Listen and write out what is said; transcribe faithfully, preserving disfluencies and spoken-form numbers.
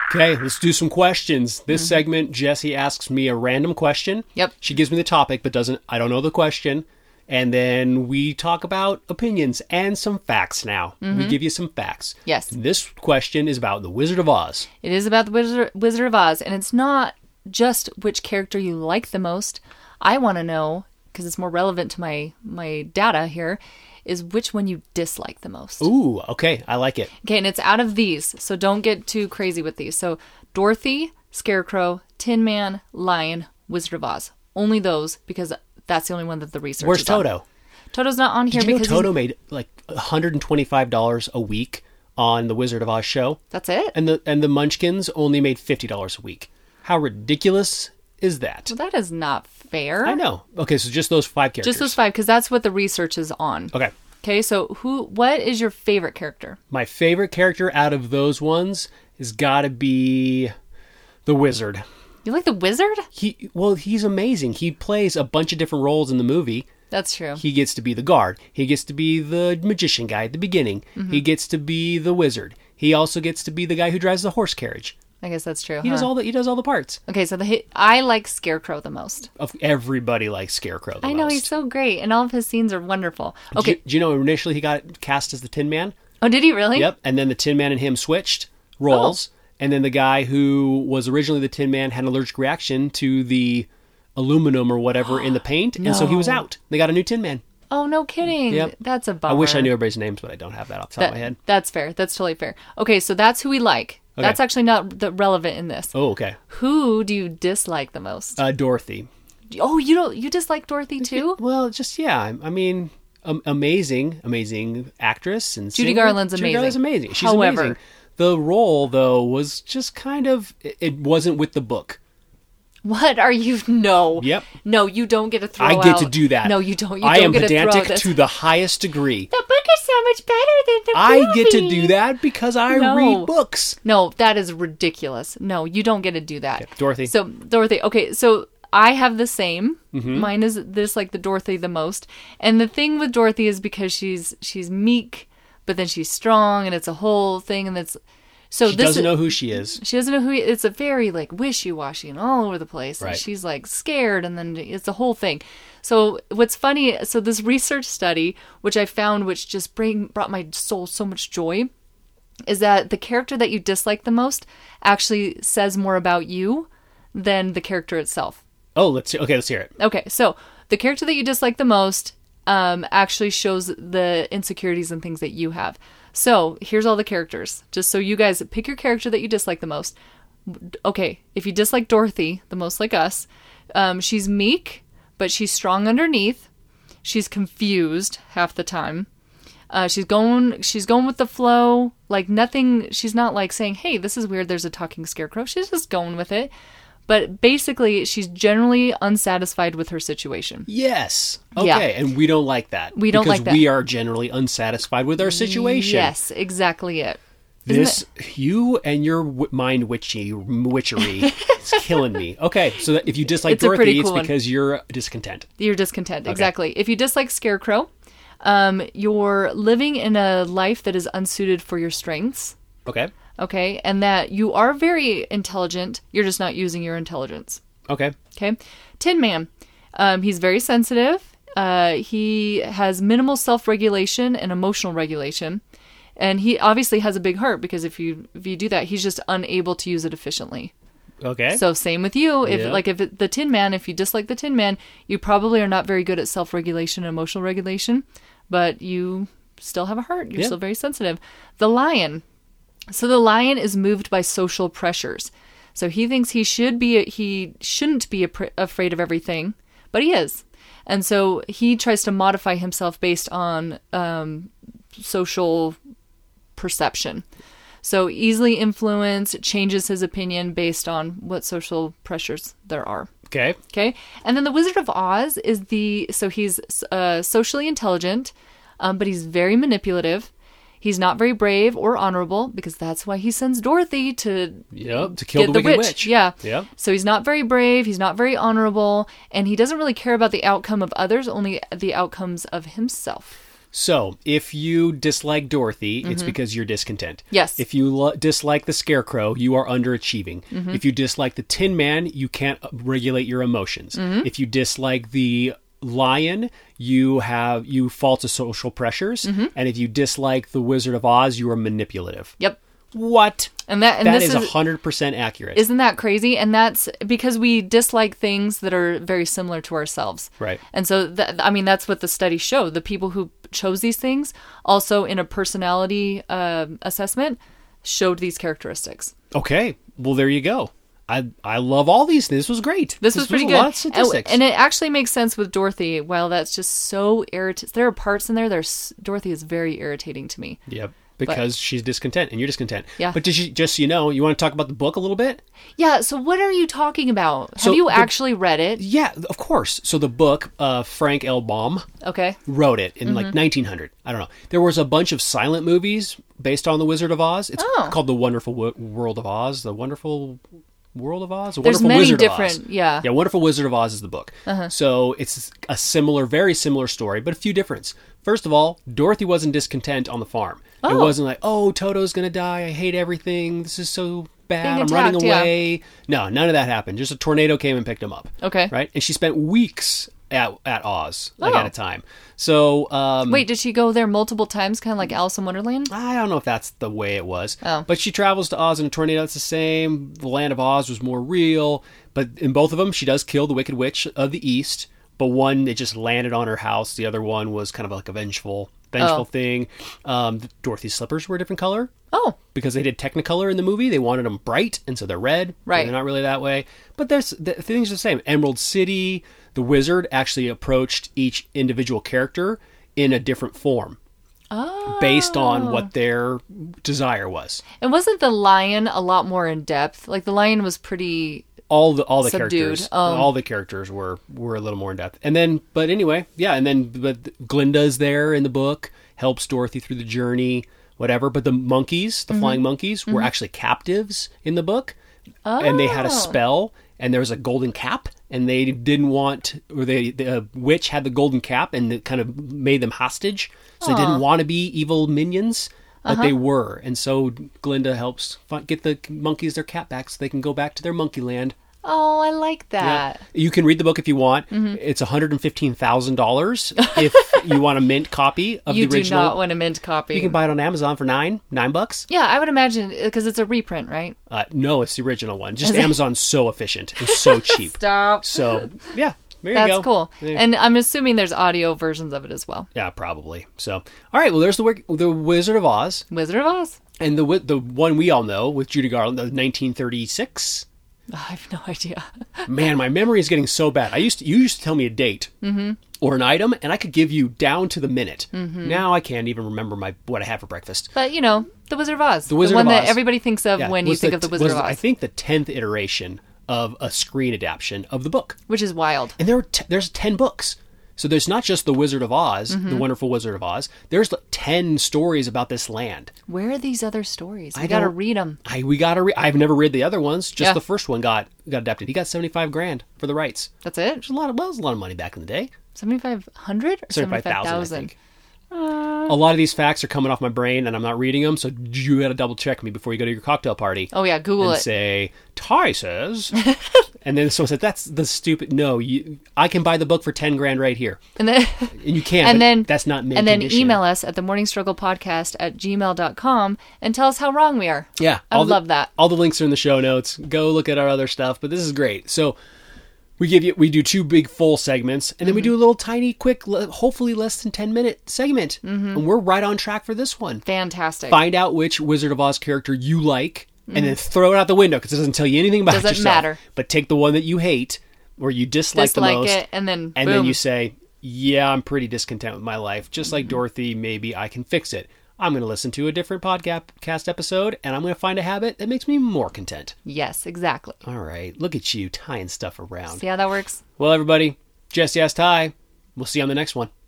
Okay, let's do some questions. This mm-hmm. segment, Jesse asks me a random question. Yep. She gives me the topic, but doesn't. I don't know the question. And then we talk about opinions and some facts now. Mm-hmm. We give you some facts. Yes. This question is about The Wizard of Oz. It is about The Wizard, Wizard of Oz, and it's not just which character you like the most. I want to know, because it's more relevant to my, my data here, is which one you dislike the most. Ooh, okay. I like it. Okay, and it's out of these, so don't get too crazy with these. So Dorothy, Scarecrow, Tin Man, Lion, Wizard of Oz. Only those, because that's the only one that the research Where's is Toto? On. Toto's not on here Did you because know Toto made like one hundred twenty-five dollars a week on the Wizard of Oz show? That's it? And the and the Munchkins only made fifty dollars a week. How ridiculous is that? Well, that is not fair. I know. Okay, so just those five characters. Just those five, because that's what the research is on. Okay. Okay, so who? What is your favorite character? My favorite character out of those ones has got to be the Wizard. You like the Wizard? He well, he's amazing. He plays a bunch of different roles in the movie. That's true. He gets to be the guard. He gets to be the magician guy at the beginning. Mm-hmm. He gets to be the wizard. He also gets to be the guy who drives the horse carriage. I guess that's true. He huh? does all the he does all the parts. Okay, so the I like Scarecrow the most. Of everybody likes Scarecrow the I know most. He's so great, and all of his scenes are wonderful. Okay, do you, do you know initially he got cast as the Tin Man? Oh, did he really? Yep. And then the Tin Man and him switched roles. Oh. And then the guy who was originally the Tin Man had an allergic reaction to the aluminum or whatever in the paint. No. And so he was out. They got a new Tin Man. Oh, no kidding. Yep. That's a bummer. I wish I knew everybody's names, but I don't have that off the top that, of my head. That's fair. That's totally fair. Okay, so that's who we like. Okay. That's actually not the relevant in this. Oh, okay. Who do you dislike the most? Uh, Dorothy. Oh, you don't. You dislike Dorothy too? Well, just, yeah. I mean, um, amazing, amazing actress. And Judy singer. Garland's amazing. Judy Garland's amazing. She's However, amazing. The role, though, was just kind of, it wasn't with the book. What are you? No. Yep. No, you don't get to throw I out. get to do that. No, you don't. You I don't am get pedantic to, to the highest degree. The book is so much better than the I movie. get to do that because I no. read books. No, that is ridiculous. No, you don't get to do that. Okay, Dorothy. So, Dorothy, okay, so I have the same. Mm-hmm. Mine is this, like the Dorothy the most. And the thing with Dorothy is because she's she's meek, but then she's strong, and it's a whole thing, and it's... So she this doesn't is, know who she is. She doesn't know who he, it's a very like wishy-washy and all over the place. Right. And she's like scared, and then it's a whole thing. So what's funny, so this research study, which I found, which just bring brought my soul so much joy, is that the character that you dislike the most actually says more about you than the character itself. Oh, let's okay, let's hear it. Okay, so the character that you dislike the most um, actually shows the insecurities and things that you have. So here's all the characters. Just so you guys pick your character that you dislike the most. Okay, if you dislike Dorothy the most, like us, um, she's meek, but she's strong underneath. She's confused half the time. Uh, she's going. She's going with the flow. Like nothing. She's not like saying, "Hey, this is weird. There's a talking scarecrow." She's just going with it. But basically, she's generally unsatisfied with her situation. Yes. Okay. Yeah. And we don't like that. We don't like that. Because we are generally unsatisfied with our situation. Yes, exactly it. Isn't This, it? you and your w- mind witchy, witchery is killing me. Okay, so that if you dislike It's a Dorothy, pretty it's cool one. because you're discontent. You're discontent, exactly. If you dislike Scarecrow, um, you're living in a life that is unsuited for your strengths. Okay. Okay, and that you are very intelligent, you're just not using your intelligence. Okay. Okay. Tin Man, um, he's very sensitive. Uh, he has minimal self-regulation and emotional regulation. And he obviously has a big heart because if you if you do that, he's just unable to use it efficiently. Okay. So same with you. If Yeah. like if it, the Tin Man, if you dislike the Tin Man, you probably are not very good at self-regulation and emotional regulation, but you still have a heart. You're Yeah. still very sensitive. The Lion. So the Lion is moved by social pressures. So he thinks he should be he shouldn't be a, afraid of everything, but he is. And so he tries to modify himself based on um, social perception. So easily influenced, changes his opinion based on what social pressures there are. Okay. Okay. And then the Wizard of Oz is the, so he's uh, socially intelligent, um, but he's very manipulative. He's not very brave or honorable because that's why he sends Dorothy to Yep, to kill get the, the Wicked witch. Witch. Yeah. Yep. So he's not very brave. He's not very honorable. And he doesn't really care about the outcome of others, only the outcomes of himself. So, if you dislike Dorothy, it's because you're discontent. Yes. If you lo- dislike the Scarecrow, you are underachieving. If you dislike the Tin Man, you can't regulate your emotions. If you dislike the Lion, you have you fall to social pressures. And if you dislike the Wizard of Oz, you are manipulative. Yep. What? And that and That this is is one hundred percent accurate. Isn't that crazy? And that's because we dislike things that are very similar to ourselves. Right. And so, th- I mean, that's what the study showed. The people who chose these things also in a personality uh, assessment showed these characteristics. Okay. Well, there you go. I I love all these. This was great. This was pretty a good. lot of statistics. And, and it actually makes sense with Dorothy. While that's just so irritating. There are parts in there that are, Dorothy is very irritating to me. Yep. Because she's discontent and you're discontent. Yeah. But did you, just so you know, you want to talk about the book a little bit? Yeah, so what are you talking about? Have So you the- actually read it? Yeah, of course. So the book, uh, Frank L. Baum Okay. wrote it in Mm-hmm. like nineteen hundred. I don't know. There was a bunch of silent movies based on The Wizard of Oz. It's Oh. called The Wonderful w- World of Oz. The Wonderful World of Oz? The There's Wonderful many Wizard different- of Oz. yeah. Yeah, Wonderful Wizard of Oz is the book. Uh-huh. So it's a similar, very similar story, but a few differences. First of all, Dorothy wasn't discontent on the farm. It Oh. wasn't like, oh, Toto's going to die. I hate everything. This is so bad. Being I'm running attacked, yeah. away. No, none of that happened. Just a tornado came and picked him up. Okay. Right? And she spent weeks at, at Oz, like Oh. at a time. So, um, Wait, did she go there multiple times, kind of like Alice in Wonderland? I don't know if that's the way it was. Oh. But she travels to Oz in a tornado. It's the same. The land of Oz was more real. But in both of them, she does kill the Wicked Witch of the East. But one, it just landed on her house. The other one was kind of like a vengeful, vengeful Oh. thing. Um, Dorothy's slippers were a different color Oh, because they did Technicolor in the movie. They wanted them bright, and so they're red. Right. They're not really that way. But there's the things are the same. Emerald City, the wizard actually approached each individual character in a different form. Oh. Based on what their desire was. And wasn't the lion a lot more in depth? Like the lion was pretty. All the all the Subdued. characters, Um, all the characters were were a little more in depth. And then, but anyway, yeah. And then, but Glinda's there in the book, helps Dorothy through the journey, whatever. But the monkeys, the flying monkeys, were actually captives in the book, and they had a Oh. spell, and there was a golden cap, and they didn't want, or they the uh, witch had the golden cap, and it kind of made them hostage. So they didn't want to be evil minions. But Uh-huh. they were, and so Glinda helps fi- get the monkeys their cap back so they can go back to their monkey land. Oh, I like that. Yeah. You can read the book if you want. Mm-hmm. It's one hundred fifteen thousand dollars if you want a mint copy of You the original. do not want a mint copy. You can buy it on Amazon for nine, nine bucks. Yeah, I would imagine because it's a reprint, right? Uh, no, it's the original one. Just Amazon's so efficient and so cheap. Stop. So yeah, there you That's go. cool. Yeah. And I'm assuming there's audio versions of it as well. Yeah, probably. So all right, well, there's the wi- the Wizard of Oz, Wizard of Oz. and the wi- the one we all know with Judy Garland, the nineteen thirty-six. Oh, I have no idea. Man, my memory is getting so bad. I used to, you used to tell me a date Mm-hmm. or an item, and I could give you down to the minute. Now I can't even remember my what I had for breakfast. But you know, the Wizard of Oz, the Wizard one of that Oz. everybody thinks of Yeah, when you was think of the Wizard was, of Oz, I think the tenth iteration of a screen adaptation of the book, which is wild. and there are t- there's ten books. So there's not just the Wizard of Oz, Mm-hmm. the Wonderful Wizard of Oz. There's like ten stories about this land. Where are these other stories? We I got to don't- read them. I we gotta. Re- I've never read the other ones. Just Yeah. the first one got got adapted. He got seventy five grand for the rights. That's it. Which is a lot of well, it was a lot of money back in the day. Seventy-five hundred or Seventy-five seventy-five thousand, I thousand. think. A lot of these facts are coming off my brain, and I'm not reading them. So you got to double check me before you go to your cocktail party. Oh yeah, Google and it. say Ty says, and then someone said that's the stupid. No, you. I can buy the book for ten grand right here, And then and you can. and but then that's not mint and then condition. email us at the morning struggle podcast at gmail dot com and tell us how wrong we are. Yeah, I all would the- love that. All the links are in the show notes. Go look at our other stuff. But this is great. So we give you we do two big full segments, and then we do a little tiny, quick, le- hopefully less than ten minute segment, and we're right on track for this one. Fantastic. Find out which Wizard of Oz character you like, and then throw it out the window because it doesn't tell you anything about Doesn't yourself. matter. But take the one that you hate or you dislike, the Dislike most, it, and then and boom. then you say, "Yeah, I'm pretty discontent with my life. Just like Dorothy, maybe I can fix it. I'm going to listen to a different podcast episode, and I'm going to find a habit that makes me more content." Yes, exactly. All right, look at you tying stuff around. See how that works? Well, everybody, Jesse asked Ty. We'll see you on the next one.